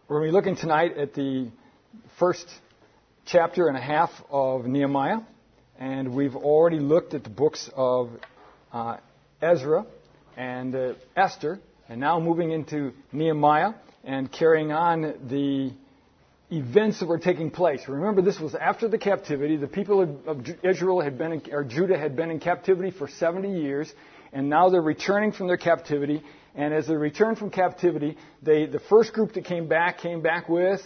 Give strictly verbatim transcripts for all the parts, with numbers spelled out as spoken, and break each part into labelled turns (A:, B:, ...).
A: We're going to be looking tonight at the first chapter and a half of Nehemiah, and we've already looked at the books of uh, Ezra and uh, Esther, and now moving into Nehemiah and carrying on the events that were taking place. Remember, this was after the captivity. The people of Israel had been, in, or Judah had been in captivity for seventy years, and now they're returning from their captivity. And as they returned from captivity, they, the first group that came back came back with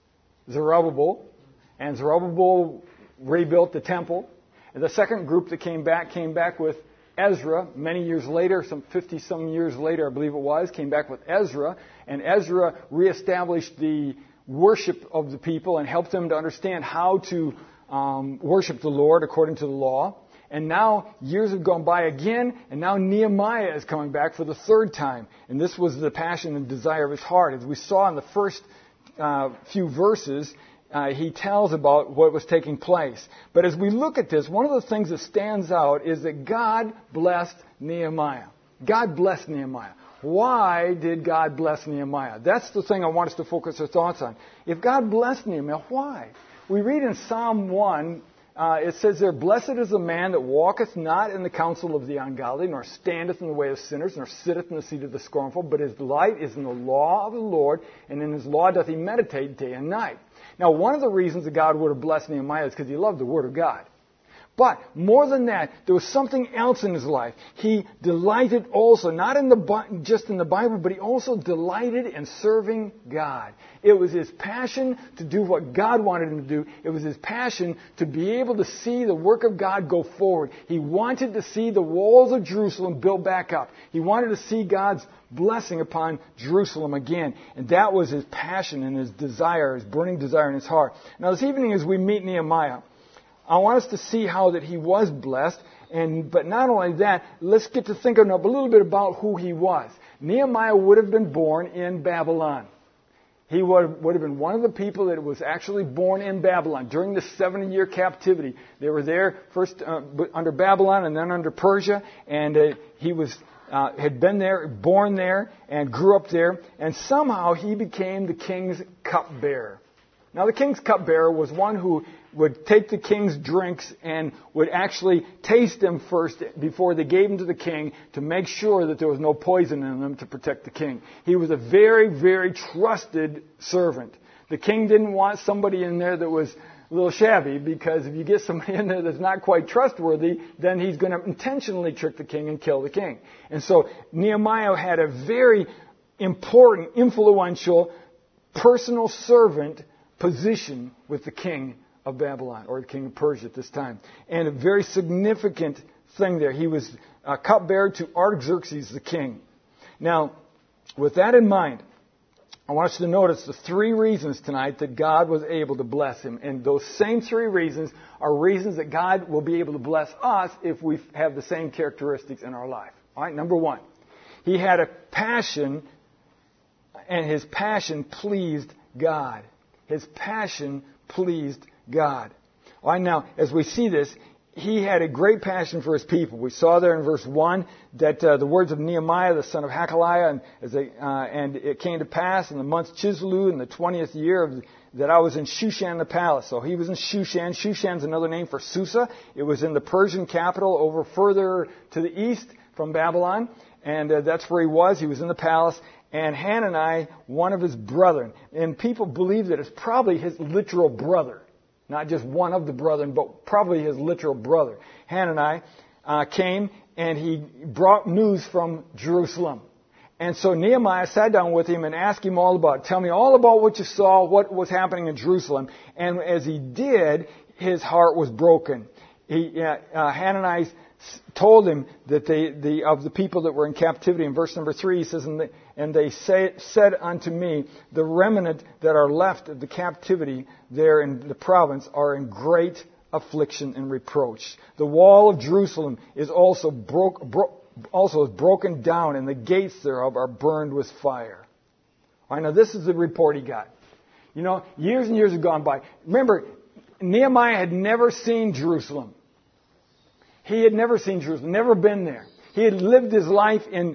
A: Zerubbabel, and Zerubbabel rebuilt the temple. And the second group that came back came back with Ezra. Many years later, some fifty-some years later, I believe it was, came back with Ezra, and Ezra reestablished the worship of the people and helped them to understand how to um, worship the Lord according to the law. And now years have gone by again, and now Nehemiah is coming back for the third time. And this was the passion and desire of his heart. As we saw in the first uh, few verses, uh, he tells about what was taking place. But as we look at this, one of the things that stands out is that God blessed Nehemiah. God blessed Nehemiah. Why did God bless Nehemiah? That's the thing I want us to focus our thoughts on. If God blessed Nehemiah, why? We read in Psalm one, uh, it says there, "Blessed is the man that walketh not in the counsel of the ungodly, nor standeth in the way of sinners, nor sitteth in the seat of the scornful, but his delight is in the law of the Lord, and in his law doth he meditate day and night." Now, one of the reasons that God would have blessed Nehemiah is because he loved the Word of God. But more than that, there was something else in his life. He delighted also, not in the just in the Bible, but he also delighted in serving God. It was his passion to do what God wanted him to do. It was his passion to be able to see the work of God go forward. He wanted to see the walls of Jerusalem built back up. He wanted to see God's blessing upon Jerusalem again. And that was his passion and his desire, his burning desire in his heart. Now this evening as we meet Nehemiah, I want us to see how that he was blessed, and but not only that, let's get to thinking a little bit about who he was. Nehemiah would have been born in Babylon. He would, would have been one of the people that was actually born in Babylon during the seventy-year captivity. They were there first uh, under Babylon and then under Persia, and uh, he was uh, had been there, born there, and grew up there, and somehow he became the king's cupbearer. Now, the king's cupbearer was one who would take the king's drinks and would actually taste them first before they gave them to the king to make sure that there was no poison in them to protect the king. He was a very, very trusted servant. The king didn't want somebody in there that was a little shabby, because if you get somebody in there that's not quite trustworthy, then he's going to intentionally trick the king and kill the king. And so Nehemiah had a very important, influential, personal servant position with the king of Babylon, or the king of Persia at this time. And a very significant thing there. He was a cupbearer to Artaxerxes the king. Now, with that in mind, I want us to notice the three reasons tonight that God was able to bless him. And those same three reasons are reasons that God will be able to bless us if we have the same characteristics in our life. All right, number one, he had a passion, and his passion pleased God. His passion pleased God. All right, now, as we see this, he had a great passion for his people. We saw there in verse one that uh, the words of Nehemiah, the son of Hakaliah, and, as they, uh, and it came to pass in the month Chislev in the twentieth year of, that I was in Shushan the palace. So he was in Shushan. Shushan's another name for Susa. It was in the Persian capital over further to the east from Babylon. And uh, that's where he was. He was in the palace. And Hanani, one of his brethren. And people believe that it's probably his literal brother. Not just one of the brethren, but probably his literal brother. Hanani uh, came and he brought news from Jerusalem. And so Nehemiah sat down with him and asked him all about it. Tell me all about what you saw, what was happening in Jerusalem. And as he did, his heart was broken. He, uh, uh, Hanani told him that they, the, of the people that were in captivity. In verse number three, he says, And they, and they say, said unto me, the remnant that are left of the captivity there in the province are in great affliction and reproach. The wall of Jerusalem is also broke, bro, also is broken down, and the gates thereof are burned with fire. All right, now this is the report he got. You know, years and years have gone by. Remember, Nehemiah had never seen Jerusalem. He had never seen Jerusalem, never been there. He had lived his life in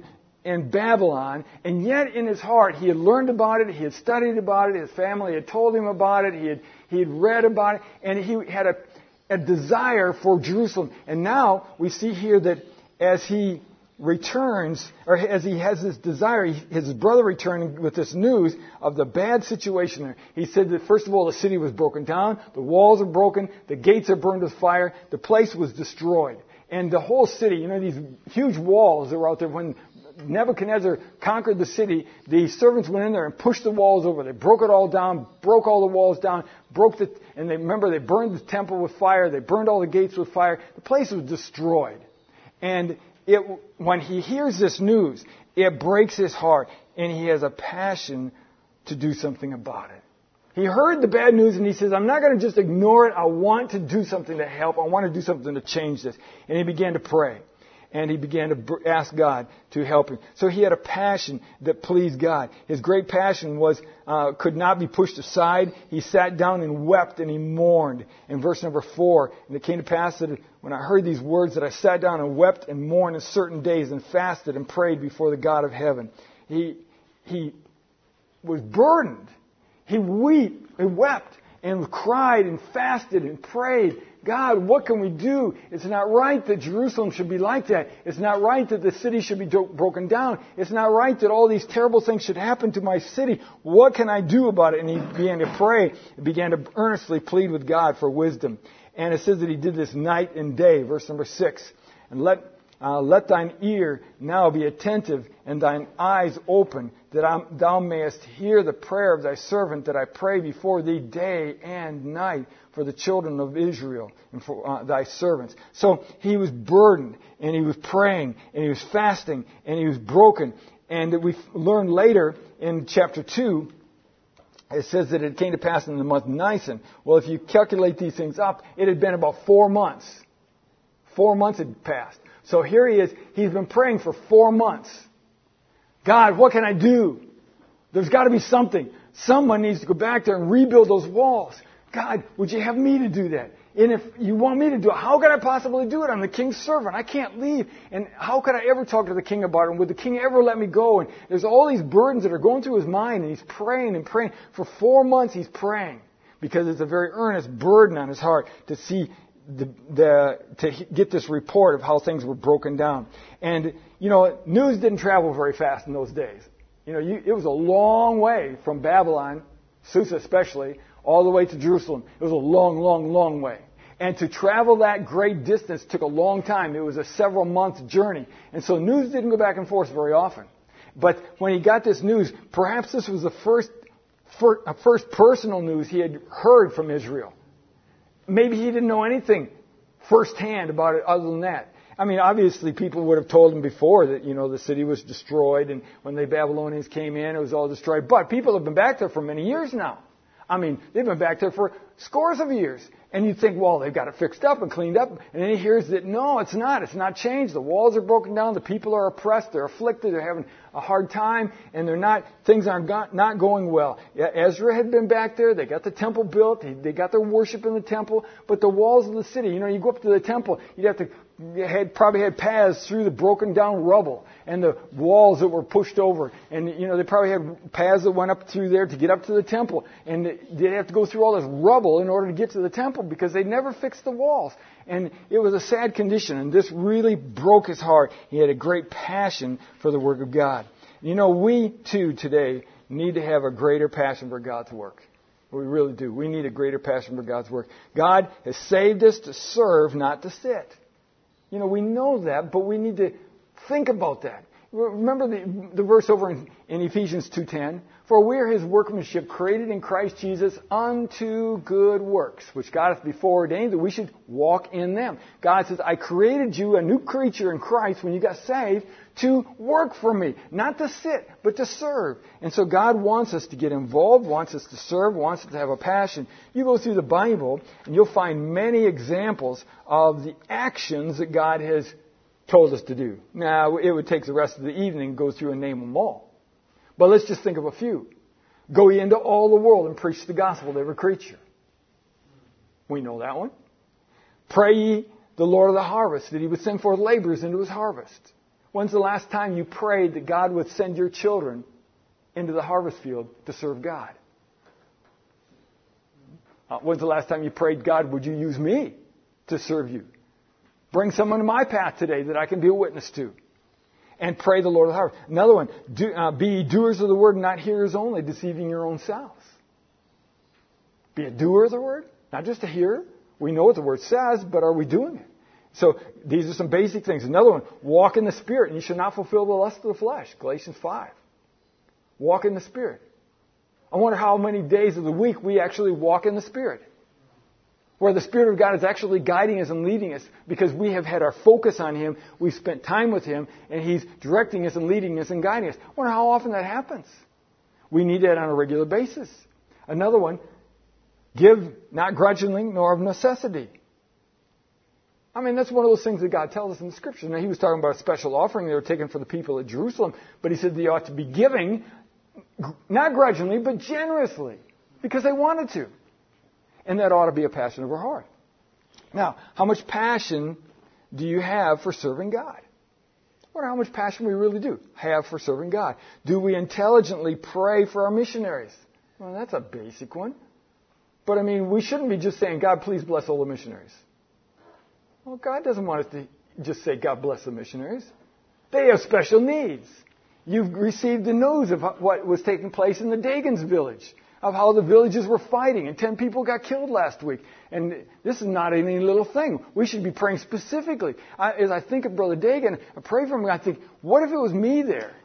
A: in Babylon, and yet in his heart he had learned about it, he had studied about it, his family had told him about it, he had, he had read about it, and he had a, a desire for Jerusalem. And now we see here that as he returns, or as he has this desire, his brother returning with this news of the bad situation there. He said that first of all the city was broken down, the walls are broken, the gates are burned with fire, the place was destroyed. And the whole city, you know, these huge walls that were out there, when Nebuchadnezzar conquered the city, the servants went in there and pushed the walls over. They broke it all down, broke all the walls down, broke the, and they, remember, they burned the temple with fire, they burned all the gates with fire. The place was destroyed. And it, when he hears this news, it breaks his heart, and he has a passion to do something about it. He heard the bad news, and he says, I'm not going to just ignore it. I want to do something to help. I want to do something to change this. And he began to pray, and he began to ask God to help him. So he had a passion that pleased God. His great passion was uh, could not be pushed aside. He sat down and wept, and he mourned. In verse number four, and it came to pass that when I heard these words, that I sat down and wept and mourned in certain days and fasted and prayed before the God of heaven. He, he was burdened. He wept, he wept and cried and fasted and prayed. God, what can we do? It's not right that Jerusalem should be like that. It's not right that the city should be do- broken down. It's not right that all these terrible things should happen to my city. What can I do about it? And he began to pray. He began to earnestly plead with God for wisdom. And it says that he did this night and day. Verse number six. And let uh, let thine ear now be attentive and thine eyes open, that I'm, thou mayest hear the prayer of thy servant that I pray before thee day and night for the children of Israel and for uh, thy servants. So he was burdened, and he was praying, and he was fasting, and he was broken. And we learned later in chapter two, it says that it came to pass in the month Nisan. Well, if you calculate these things up, it had been about four months. Four months had passed. So here he is. He's been praying for four months. God, what can I do? There's got to be something. Someone needs to go back there and rebuild those walls. God, would you have me to do that? And if you want me to do it, how could I possibly do it? I'm the king's servant. I can't leave. And how could I ever talk to the king about it? And would the king ever let me go? And there's all these burdens that are going through his mind, and he's praying and praying. For four months he's praying, because it's a very earnest burden on his heart to see the, the to get this report of how things were broken down. And, you know, news didn't travel very fast in those days. You know, you, it was a long way from Babylon, Susa especially, all the way to Jerusalem. It was a long, long, long way. And to travel that great distance took a long time. It was a several month journey. And so news didn't go back and forth very often. But when he got this news, perhaps this was the first, first personal news he had heard from Israel. Maybe he didn't know anything firsthand about it other than that. I mean, obviously people would have told him before that, you know, the city was destroyed, and when the Babylonians came in, it was all destroyed. But people have been back there for many years now. I mean, they've been back there for scores of years. And you'd think, well, they've got it fixed up and cleaned up. And then he hears that, no, it's not. It's not changed. The walls are broken down. The people are oppressed. They're afflicted. They're having a hard time. And they're not, things are not going well. Yeah, Ezra had been back there. They got the temple built. They got their worship in the temple. But the walls of the city, you know, you go up to the temple, you'd have to, you had, probably had paths through the broken down rubble and the walls that were pushed over. And, you know, they probably had paths that went up through there to get up to the temple. And they'd have to go through all this rubble in order to get to the temple, because they never fixed the walls. And it was a sad condition, and this really broke his heart. He had a great passion for the work of God. You know, we too today need to have a greater passion for God's work. We really do. We need a greater passion for God's work. God has saved us to serve, not to sit. You know, we know that, but we need to think about that. Remember the, the verse over in, in Ephesians two ten? For we are his workmanship, created in Christ Jesus unto good works, which God hath before ordained that we should walk in them. God says, I created you, a new creature in Christ, when you got saved, to work for me. Not to sit, but to serve. And so God wants us to get involved, wants us to serve, wants us to have a passion. You go through the Bible, and you'll find many examples of the actions that God has told us to do. Now, it would take the rest of the evening to go through and name them all. But let's just think of a few. Go ye into all the world and preach the gospel to every creature. We know that one. Pray ye the Lord of the harvest that he would send forth laborers into his harvest. When's the last time you prayed that God would send your children into the harvest field to serve God? Uh, when's the last time you prayed, God, would you use me to serve you? Bring someone to my path today that I can be a witness to. And pray the Lord of the harvest. Another one, do, uh, be doers of the word, not hearers only, deceiving your own selves. Be a doer of the word, not just a hearer. We know what the word says, but are we doing it? So these are some basic things. Another one, walk in the Spirit, and you should not fulfill the lust of the flesh. Galatians five. Walk in the Spirit. I wonder how many days of the week we actually walk in the Spirit. Where the Spirit of God is actually guiding us and leading us because we have had our focus on Him, we've spent time with Him, and He's directing us and leading us and guiding us. I wonder how often that happens. We need that on a regular basis. Another one, give not grudgingly nor of necessity. I mean, that's one of those things that God tells us in the Scriptures. Now, He was talking about a special offering they were taking for the people at Jerusalem, but He said they ought to be giving, not grudgingly, but generously, because they wanted to. And that ought to be a passion of our heart. Now, how much passion do you have for serving God? Or how much passion we really do have for serving God? Do we intelligently pray for our missionaries? Well, that's a basic one. But I mean, we shouldn't be just saying, God, please bless all the missionaries. Well, God doesn't want us to just say, God bless the missionaries. They have special needs. You've received the news of what was taking place in the Dagans village, of how the villages were fighting, and ten people got killed last week. And this is not any little thing. We should be praying specifically. I, as I think of Brother Dagan, I pray for him, I think, what if it was me there?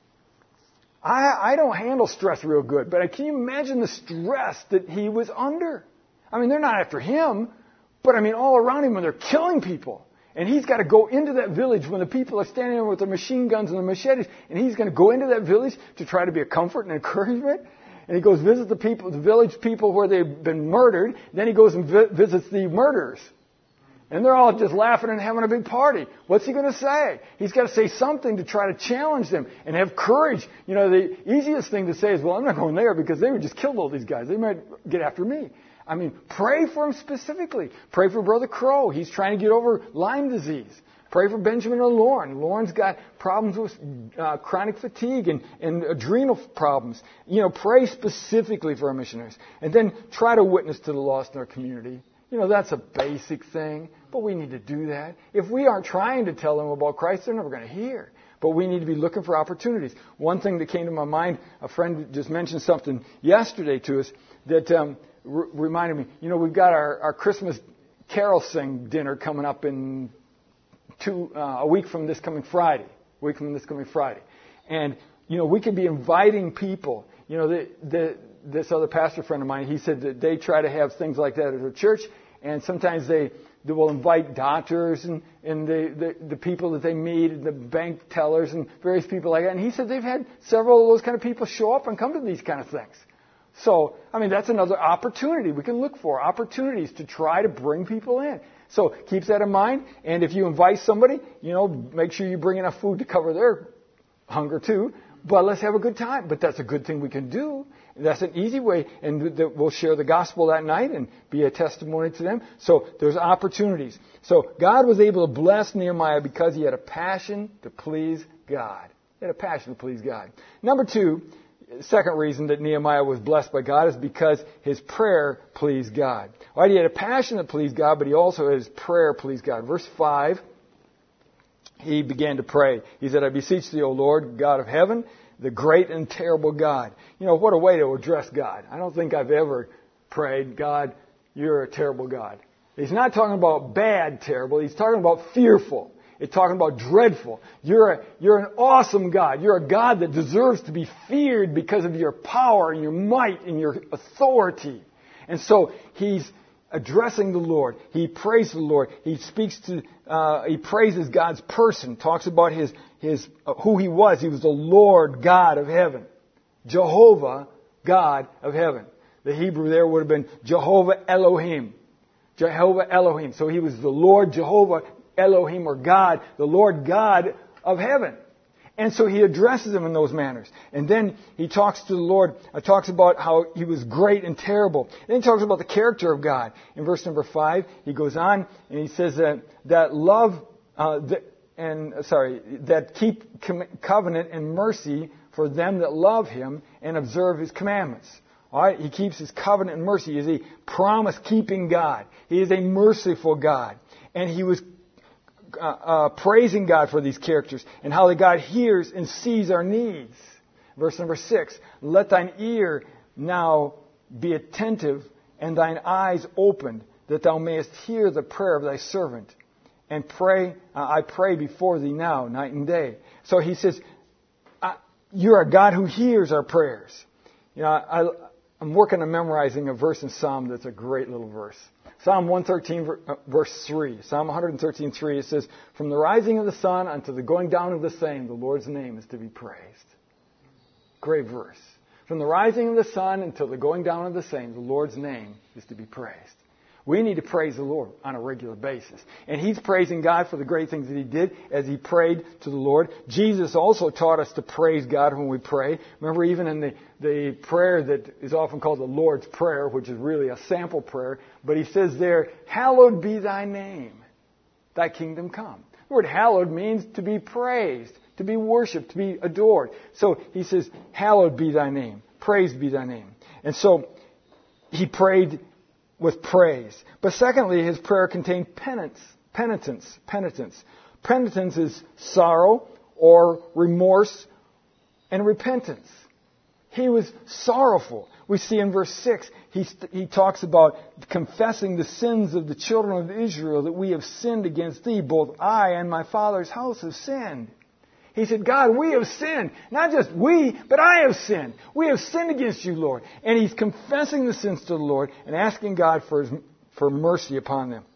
A: I, I don't handle stress real good, but can you imagine the stress that he was under? I mean, they're not after him, but I mean, all around him when they're killing people. And he's got to go into that village when the people are standing there with their machine guns and their machetes, and he's going to go into that village to try to be a comfort and encouragement. And he goes visit the people, the village people where they've been murdered. Then he goes and vi- visits the murderers. And they're all just laughing and having a big party. What's he going to say? He's got to say something to try to challenge them and have courage. You know, the easiest thing to say is, well, I'm not going there because they would just kill all these guys. They might get after me. I mean, pray for him specifically. Pray for Brother Crow. He's trying to get over Lyme disease. Pray for Benjamin and Lauren. Lauren's got problems with uh, chronic fatigue and, and adrenal problems. You know, pray specifically for our missionaries. And then try to witness to the lost in our community. You know, that's a basic thing, but we need to do that. If we aren't trying to tell them about Christ, they're never going to hear. But we need to be looking for opportunities. One thing that came to my mind, a friend just mentioned something yesterday to us that um, r- reminded me, you know, we've got our, our Christmas carol sing dinner coming up in two, uh, a week from this coming Friday. A week from this coming Friday. And, you know, we could be inviting people. You know, the, the, this other pastor friend of mine, he said that they try to have things like that at their church, and sometimes they, they will invite doctors and, and the, the, the people that they meet, and the bank tellers and various people like that. And he said they've had several of those kind of people show up and come to these kind of things. So, I mean, that's another opportunity we can look for, opportunities to try to bring people in. So keep that in mind. And if you invite somebody, you know, make sure you bring enough food to cover their hunger too. But let's have a good time. But that's a good thing we can do. That's an easy way. And we'll share the gospel that night and be a testimony to them. So there's opportunities. So God was able to bless Nehemiah because he had a passion to please God. He had a passion to please God. Number two, second reason that Nehemiah was blessed by God is because his prayer pleased God. All right, he had a passion to please God, but he also had his prayer pleased God. Verse five, he began to pray. He said, I beseech thee, O Lord, God of heaven, the great and terrible God. You know, what a way to address God. I don't think I've ever prayed, God, you're a terrible God. He's not talking about bad, terrible. He's talking about fearful. It's talking about dreadful. You're a, you're an awesome God. You're a God that deserves to be feared because of your power and your might and your authority. And so he's addressing the Lord. He prays the Lord. He speaks to, uh, he praises God's person, talks about his, his, uh, who he was. He was the Lord God of heaven. Jehovah, God of heaven. The Hebrew there would have been Jehovah Elohim. Jehovah Elohim. So he was the Lord Jehovah Elohim, or God, the Lord God of heaven. And so he addresses him in those manners. And then he talks to the Lord, uh, talks about how he was great and terrible. Then he talks about the character of God. In verse number five, he goes on and he says that, that love, uh, that, and sorry, that keep covenant and mercy for them that love him and observe his commandments. All right, he keeps his covenant and mercy. He is a promise-keeping God. He is a merciful God. And he was uh, uh, praising God for these characters and how that God hears and sees our needs. Verse number six, let thine ear now be attentive and thine eyes opened, that thou mayest hear the prayer of thy servant. And pray, uh, I pray before thee now, night and day. So he says, you're a God who hears our prayers. You know, I, I'm working on memorizing a verse in Psalm that's a great little verse. Psalm one thirteen, verse three. Psalm one thirteen, three, it says, from the rising of the sun unto the going down of the same, the Lord's name is to be praised. Great verse. From the rising of the sun until the going down of the same, the Lord's name is to be praised. We need to praise the Lord on a regular basis. And he's praising God for the great things that he did as he prayed to the Lord. Jesus also taught us to praise God when we pray. Remember, even in the, the prayer that is often called the Lord's Prayer, which is really a sample prayer, but he says there, hallowed be thy name, thy kingdom come. The word hallowed means to be praised, to be worshipped, to be adored. So he says, hallowed be thy name, praised be thy name. And so he prayed with praise. But secondly, his prayer contained penance, penitence, penitence. Penitence is sorrow or remorse and repentance. He was sorrowful. We see in verse six, he, he talks about confessing the sins of the children of Israel, that we have sinned against thee. Both I and my father's house have sinned. He said, God, we have sinned. Not just we, but I have sinned. We have sinned against you, Lord. And he's confessing the sins to the Lord and asking God for his, for mercy upon them.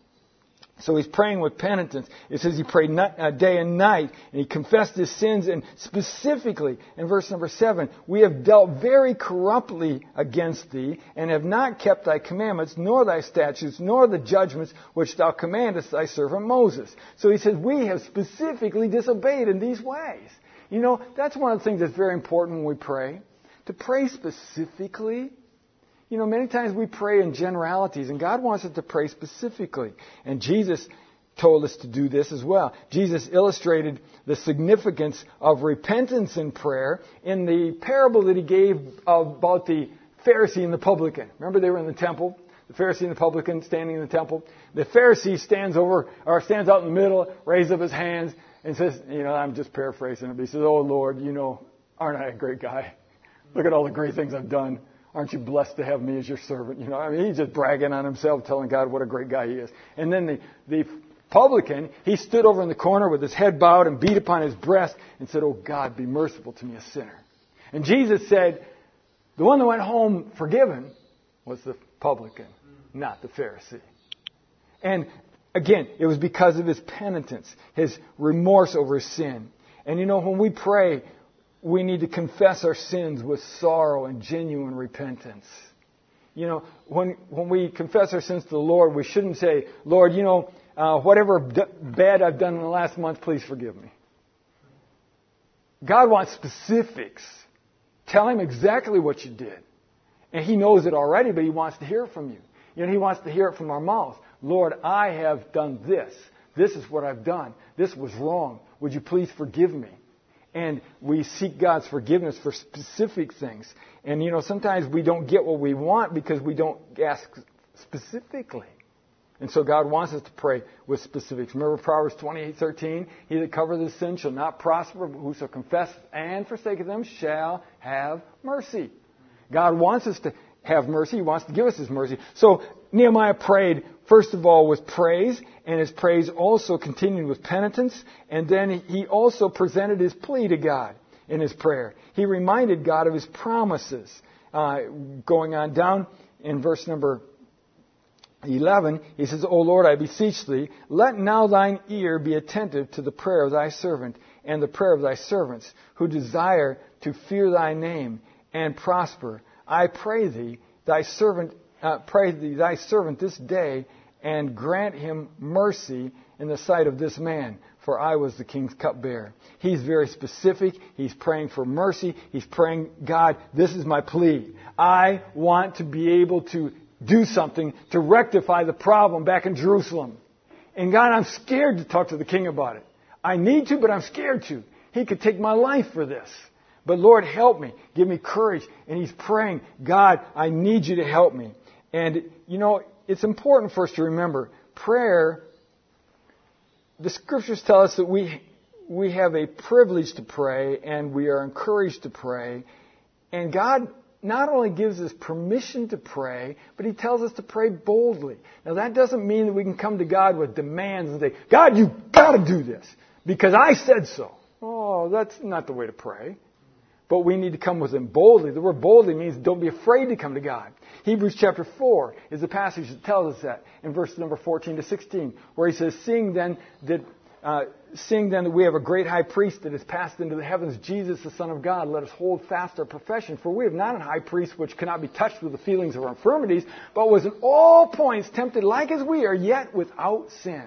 A: So he's praying with penitence. It says he prayed night, uh, day and night, and he confessed his sins. And specifically, in verse number seven, we have dealt very corruptly against thee, and have not kept thy commandments, nor thy statutes, nor the judgments which thou commandest thy servant Moses. So he says, we have specifically disobeyed in these ways. You know, that's one of the things that's very important when we pray. To pray specifically. You know, many times we pray in generalities, and God wants us to pray specifically. And Jesus told us to do this as well. Jesus illustrated the significance of repentance in prayer in the parable that he gave about the Pharisee and the publican. Remember, they were in the temple, the Pharisee and the publican standing in the temple. The Pharisee stands over, or stands out in the middle, raises up his hands, and says, you know, I'm just paraphrasing it, but he says, oh Lord, you know, aren't I a great guy? Look at all the great things I've done. Aren't you blessed to have me as your servant? You know, I mean, he's just bragging on himself, telling God what a great guy he is. And then the, the publican, he stood over in the corner with his head bowed and beat upon his breast and said, oh God, be merciful to me, a sinner. And Jesus said, the one that went home forgiven was the publican, not the Pharisee. And again, it was because of his penitence, his remorse over his sin. And you know, when we pray, we need to confess our sins with sorrow and genuine repentance. You know, when when we confess our sins to the Lord, we shouldn't say, Lord, you know, uh, whatever d- bad I've done in the last month, please forgive me. God wants specifics. Tell him exactly what you did. And he knows it already, but he wants to hear it from you. You know, he wants to hear it from our mouth. Lord, I have done this. This is what I've done. This was wrong. Would you please forgive me? And we seek God's forgiveness for specific things. And, you know, sometimes we don't get what we want because we don't ask specifically. And so God wants us to pray with specifics. Remember Proverbs twenty-eight thirteen? He that covereth his sin shall not prosper, but whoso confesseth and forsaketh them shall have mercy. God wants us to have mercy. He wants to give us his mercy. So Nehemiah prayed, first of all, with praise, and his praise also continued with penitence, and then he also presented his plea to God in his prayer. He reminded God of his promises. Uh, going on down in verse number eleven, he says, O Lord, I beseech thee, let now thine ear be attentive to the prayer of thy servant and the prayer of thy servants, who desire to fear thy name and prosper. I pray thee, thy servant, uh, pray thee, thy servant this day, and grant him mercy in the sight of this man, for I was the king's cupbearer. He's very specific. He's praying for mercy. He's praying, God, this is my plea. I want to be able to do something to rectify the problem back in Jerusalem. And God, I'm scared to talk to the king about it. I need to, but I'm scared to. He could take my life for this. But Lord, help me. Give me courage. And he's praying, God, I need you to help me. And, you know, it's important for us to remember, prayer, the Scriptures tell us that we we have a privilege to pray, and we are encouraged to pray. And God not only gives us permission to pray, but he tells us to pray boldly. Now, that doesn't mean that we can come to God with demands and say, God, you've got to do this because I said so. Oh, that's not the way to pray. But we need to come with him boldly. The word boldly means don't be afraid to come to God. Hebrews chapter four is the passage that tells us that in verse number fourteen to sixteen, where he says, Seeing then that uh, seeing then that we have a great high priest that has passed into the heavens, Jesus, the Son of God, let us hold fast our profession. For we have not a high priest which cannot be touched with the feelings of our infirmities, but was in all points tempted like as we are, yet without sin.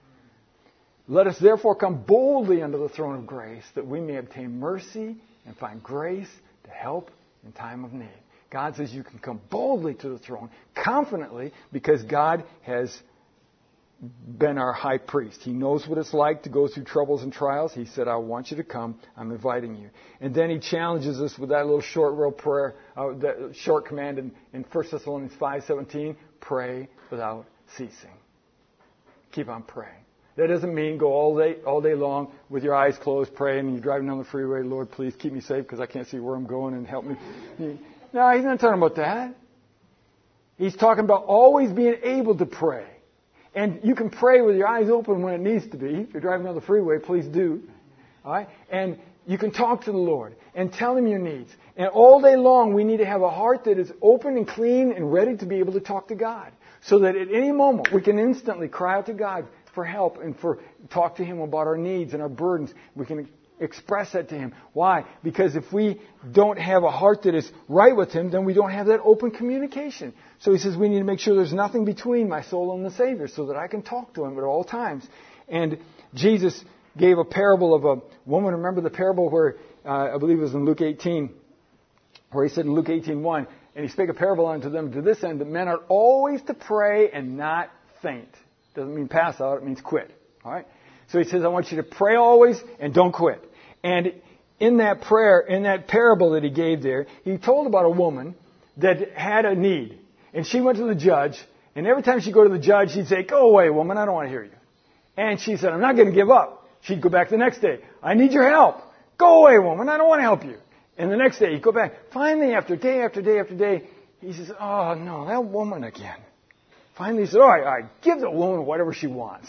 A: Let us therefore come boldly unto the throne of grace, that we may obtain mercy and find grace to help in time of need. God says you can come boldly to the throne, confidently, because God has been our high priest. He knows what it's like to go through troubles and trials. He said, I want you to come. I'm inviting you. And then he challenges us with that little short real prayer, uh, that short command in, in First Thessalonians five seventeen, pray without ceasing. Keep on praying. That doesn't mean go all day all day long with your eyes closed praying and you're driving down the freeway, Lord, please keep me safe because I can't see where I'm going and help me. No, he's not talking about that. He's talking about always being able to pray. And you can pray with your eyes open when it needs to be. If you're driving down the freeway, please do. All right? And you can talk to the Lord and tell him your needs. And all day long, we need to have a heart that is open and clean and ready to be able to talk to God. So that at any moment, we can instantly cry out to God for help and for talk to him about our needs and our burdens. We can express that to him. Why? Because if we don't have a heart that is right with him, then we don't have that open communication. So he says we need to make sure there's nothing between my soul and the Savior so that I can talk to him at all times. And Jesus gave a parable of a woman. Remember the parable where, uh, I believe it was in Luke eighteen, where he said in Luke eighteen one, and he spake a parable unto them to this end, that men are always to pray and not faint. Doesn't mean pass out, it means quit. All right? So he says, I want you to pray always and don't quit. And in that prayer, in that parable that he gave there, he told about a woman that had a need. And she went to the judge, and every time she'd go to the judge, he'd say, go away, woman, I don't want to hear you. And she said, I'm not going to give up. She'd go back the next day. I need your help. Go away, woman, I don't want to help you. And the next day, he'd go back. Finally, after day after day after day, he says, oh, no, that woman again. Finally, he said, all right, all right, give the woman whatever she wants.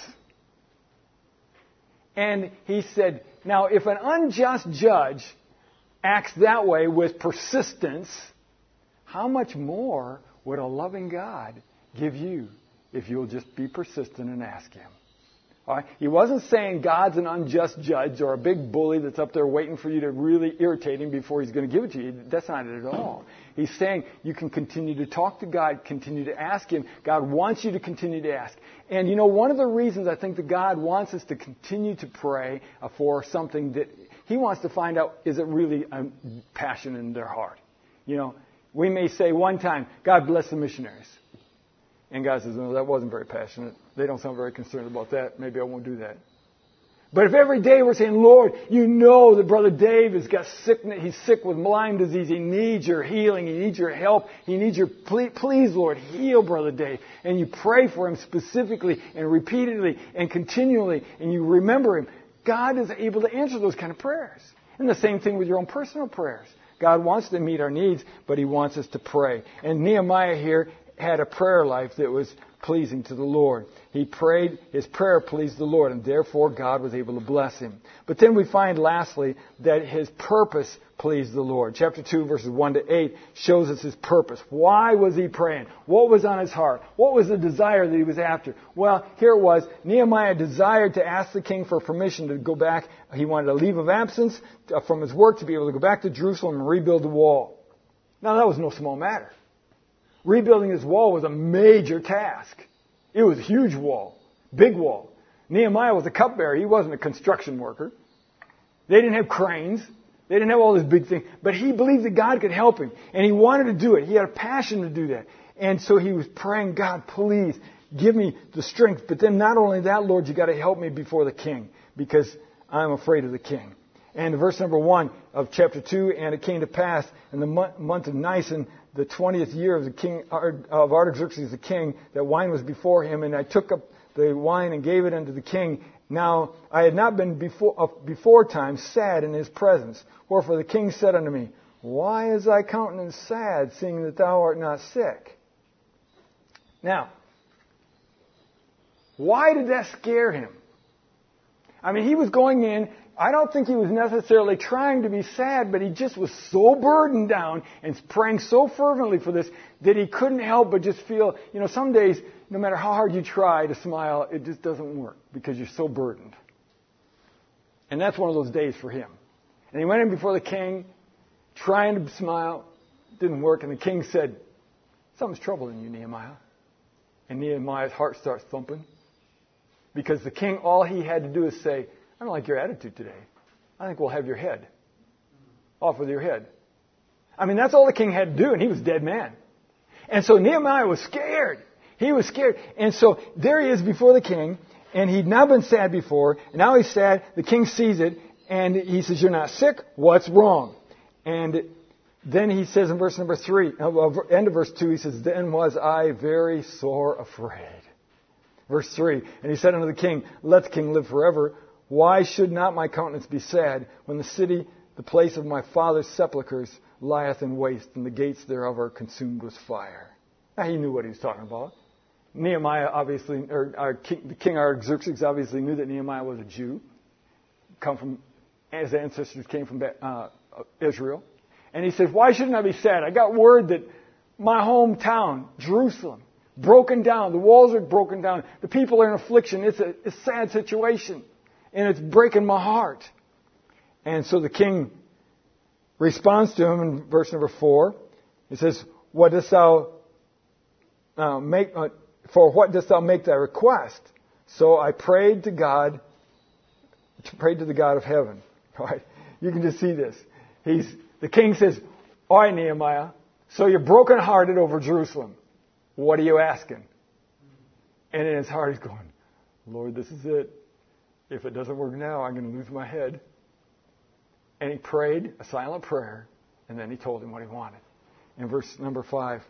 A: And he said, now, if an unjust judge acts that way with persistence, how much more would a loving God give you if you'll just be persistent and ask him? All right? He wasn't saying God's an unjust judge or a big bully that's up there waiting for you to really irritate him before he's going to give it to you. That's not it at all. He's saying you can continue to talk to God, continue to ask him. God wants you to continue to ask. And you know, one of the reasons I think that God wants us to continue to pray for something that he wants to find out, is it really a passion in their heart? You know, we may say one time, God bless the missionaries. And God says, no, that wasn't very passionate. They don't sound very concerned about that. Maybe I won't do that. But if every day we're saying, Lord, you know that Brother Dave has got sickness, he's sick with Lyme disease, he needs your healing, he needs your help, he needs your, please, please, Lord, heal Brother Dave. And you pray for him specifically and repeatedly and continually, and you remember him. God is able to answer those kind of prayers. And the same thing with your own personal prayers. God wants to meet our needs, but he wants us to pray. And Nehemiah here had a prayer life that was pleasing to the Lord. He prayed, his prayer pleased the Lord, and therefore God was able to bless him. But then we find lastly that his purpose pleased the Lord. Chapter two, verses one to eight shows us his purpose. Why was he praying? What was on his heart? What was the desire that he was after? Well, here it was. Nehemiah desired to ask the king for permission to go back. He wanted a leave of absence from his work to be able to go back to Jerusalem and rebuild the wall. Now, that was no small matter. Rebuilding this wall was a major task. It was a huge wall, big wall. Nehemiah was a cupbearer. He wasn't a construction worker. They didn't have cranes. They didn't have all this big thing. But he believed that God could help him. And he wanted to do it. He had a passion to do that. And so he was praying, God, please give me the strength. But then not only that, Lord, you got to help me before the king. Because I'm afraid of the king. And verse number one of chapter two, and it came to pass in the month of Nisan, the twentieth year of the king of Artaxerxes the king, that wine was before him, and I took up the wine and gave it unto the king. Now I had not been before, uh, before time sad in his presence. Wherefore the king said unto me, Why is thy countenance sad, seeing that thou art not sick? Now, why did that scare him? I mean, he was going in, I don't think he was necessarily trying to be sad, but he just was so burdened down and praying so fervently for this that he couldn't help but just feel, you know, some days, no matter how hard you try to smile, it just doesn't work because you're so burdened. And that's one of those days for him. And he went in before the king, trying to smile, didn't work, and the king said, Something's troubling you, Nehemiah. And Nehemiah's heart starts thumping. Because the king, all he had to do is say, I don't like your attitude today. I think we'll have your head. Off with your head. I mean, that's all the king had to do, and he was a dead man. And so Nehemiah was scared. He was scared. And so there he is before the king, and he'd not been sad before, and now he's sad. The king sees it, and he says, You're not sick? What's wrong? And then he says in verse number three, end of verse two, he says, Then was I very sore afraid. Verse three, and he said unto the king, Let the king live forever. Why should not my countenance be sad when the city, the place of my father's sepulchres, lieth in waste, and the gates thereof are consumed with fire? Now he knew what he was talking about. Nehemiah obviously, or our king, the king Artaxerxes obviously knew that Nehemiah was a Jew, come from, his ancestors came from uh, Israel. And he says, Why shouldn't I be sad? I got word that my hometown, Jerusalem, broken down. The walls are broken down. The people are in affliction. It's a, a sad situation. And it's breaking my heart. And so the king responds to him in verse number four. He says, What dost thou uh, make, uh, for what dost thou make thy request? So I prayed to God, prayed to the God of heaven. All right. You can just see this. He's, the king says, All right, Nehemiah, so you're brokenhearted over Jerusalem. What are you asking? And in his heart, he's going, Lord, this is it. If it doesn't work now, I'm going to lose my head. And he prayed a silent prayer, and then he told him what he wanted. In verse number five,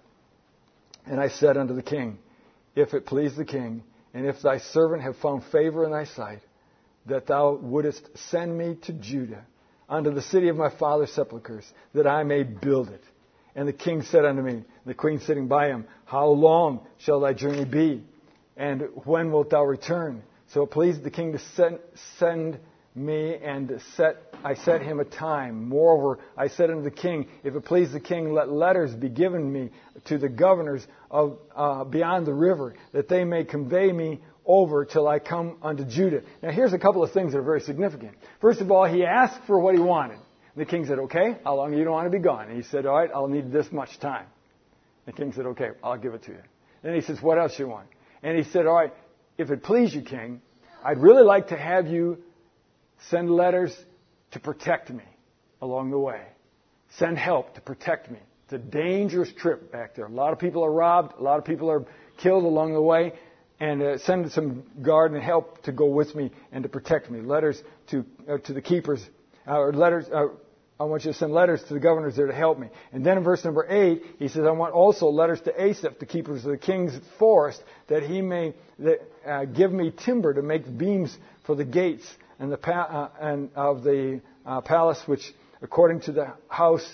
A: And I said unto the king, If it please the king, and if thy servant have found favor in thy sight, that thou wouldest send me to Judah, unto the city of my father's sepulchres, that I may build it. And the king said unto me, the queen sitting by him, How long shall thy journey be? And when wilt thou return? So it pleased the king to send, send me, and set, I set him a time. Moreover, I said unto the king, If it please the king, let letters be given me to the governors of uh, beyond the river, that they may convey me over till I come unto Judah. Now here's a couple of things that are very significant. First of all, he asked for what he wanted. The king said, Okay, how long do you want to be gone? And he said, All right, I'll need this much time. The king said, Okay, I'll give it to you. Then he says, What else do you want? And he said, All right, if it please you, king, I'd really like to have you send letters to protect me along the way. Send help to protect me. It's a dangerous trip back there. A lot of people are robbed. A lot of people are killed along the way. And uh, send some guard and help to go with me and to protect me. Letters to uh, to the keepers, uh, or letters. Uh, I want you to send letters to the governors there to help me. And then in verse number eight, he says, I want also letters to Asaph, the keepers of the king's forest, that he may that, uh, give me timber to make beams for the gates and the pa- uh, and of the uh, palace, which according to the house,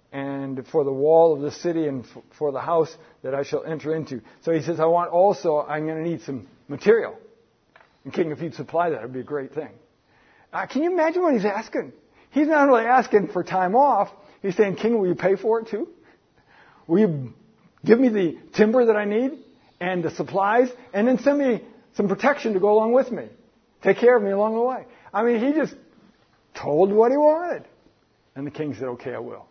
A: and for the wall of the city, and f- for the house that I shall enter into. So he says, I want also, I'm going to need some material. And king, if you'd supply that, it would be a great thing. Uh, can you imagine what he's asking? He's not only asking for time off, he's saying, King, will you pay for it too? Will you give me the timber that I need and the supplies, and then send me some protection to go along with me? Take care of me along the way. I mean, he just told what he wanted. And the king said, okay, I will.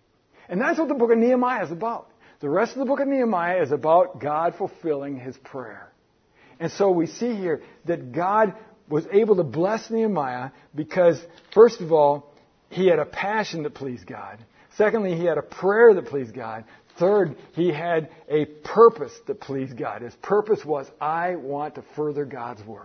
A: And that's what the book of Nehemiah is about. The rest of the book of Nehemiah is about God fulfilling his prayer. And so we see here that God was able to bless Nehemiah because, first of all, he had a passion that pleased God. Secondly, he had a prayer that pleased God. Third, he had a purpose that pleased God. His purpose was, I want to further God's work.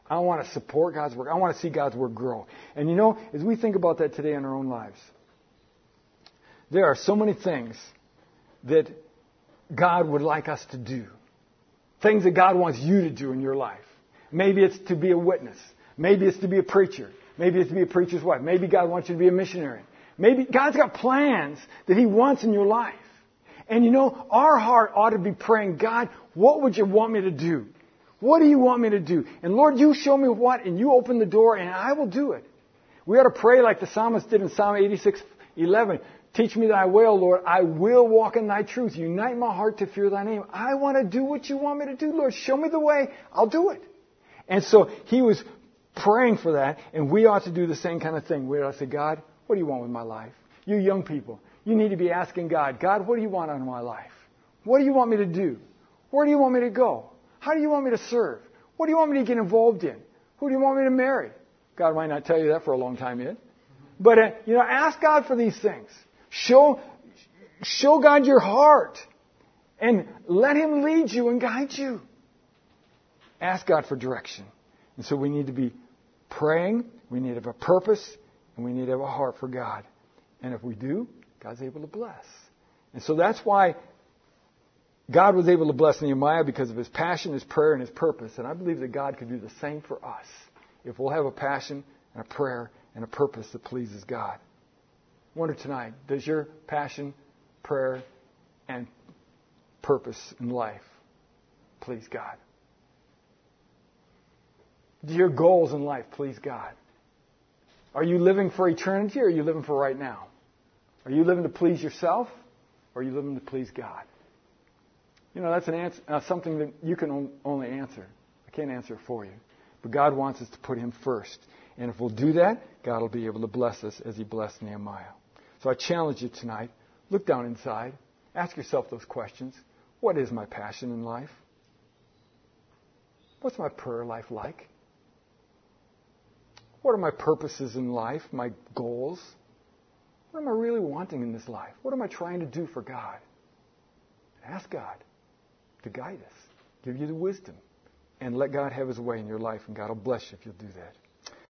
A: I want to support God's work. I want to see God's work grow. And you know, as we think about that today in our own lives, there are so many things that God would like us to do. Things that God wants you to do in your life. Maybe it's to be a witness. Maybe it's to be a preacher. Maybe it's to be a preacher's wife. Maybe God wants you to be a missionary. Maybe God's got plans that He wants in your life. And you know, our heart ought to be praying, God, what would you want me to do? What do you want me to do? And Lord, you show me what, and you open the door, and I will do it. We ought to pray like the psalmist did in Psalm eighty-six eleven. Teach me thy way, O Lord. I will walk in thy truth. Unite my heart to fear thy name. I want to do what you want me to do, Lord. Show me the way. I'll do it. And so he was praying for that, and we ought to do the same kind of thing. We ought to say, God, what do you want with my life? You young people, you need to be asking God, God, what do you want out of my life? What do you want me to do? Where do you want me to go? How do you want me to serve? What do you want me to get involved in? Who do you want me to marry? God might not tell you that for a long time yet. But, uh, you know, ask God for these things. Show, show God your heart. And let Him lead you and guide you. Ask God for direction. And so we need to be praying. We need to have a purpose. And we need to have a heart for God. And if we do, God's able to bless. And so that's why God was able to bless Nehemiah, because of his passion, his prayer, and his purpose. And I believe that God could do the same for us if we'll have a passion and a prayer and a purpose that pleases God. I wonder tonight, does your passion, prayer, and purpose in life please God? Do your goals in life please God? Are you living for eternity, or are you living for right now? Are you living to please yourself, or are you living to please God? You know, that's an answer, uh, something that you can only answer. I can't answer it for you. But God wants us to put Him first. And if we'll do that, God will be able to bless us as He blessed Nehemiah. So I challenge you tonight. Look down inside. Ask yourself those questions. What is my passion in life? What's my prayer life like? What are my purposes in life, my goals? What am I really wanting in this life? What am I trying to do for God? Ask God to guide us, give you the wisdom, and let God have His way in your life, and God will bless you if you'll do that.